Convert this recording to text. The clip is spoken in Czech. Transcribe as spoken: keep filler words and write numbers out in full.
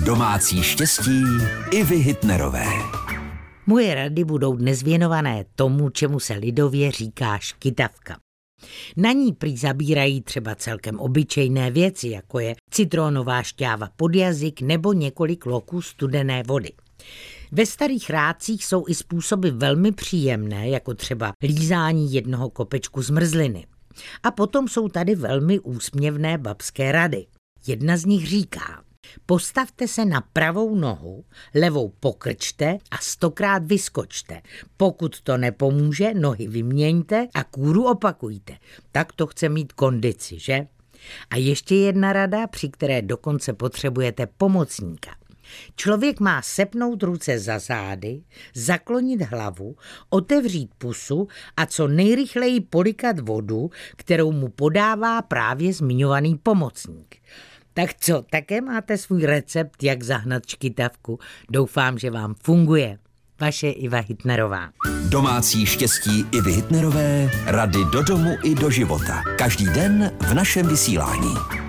Domácí štěstí Ivy Hitnerové. Moje rady budou dnes věnované tomu, čemu se lidově říká škytavka. Na ní prý zabírají třeba celkem obyčejné věci, jako je citronová šťáva pod jazyk nebo několik loků studené vody. Ve starých rádcích jsou i způsoby velmi příjemné, jako třeba lízání jednoho kopečku zmrzliny. A potom jsou tady velmi úsměvné babské rady. Jedna z nich říká: postavte se na pravou nohu, levou pokrčte a stokrát vyskočte. Pokud to nepomůže, nohy vyměňte a kůru opakujte. Tak to chce mít kondici, že? A ještě jedna rada, při které dokonce potřebujete pomocníka. Člověk má sepnout ruce za zády, zaklonit hlavu, otevřít pusu a co nejrychleji polikat vodu, kterou mu podává právě zmiňovaný pomocník. Tak co, také máte svůj recept, jak zahnat škytavku? Doufám, že vám funguje. Vaše Iva Hitnerová. Domácí štěstí Ivy Hitnerové, rady do domu i do života. Každý den v našem vysílání.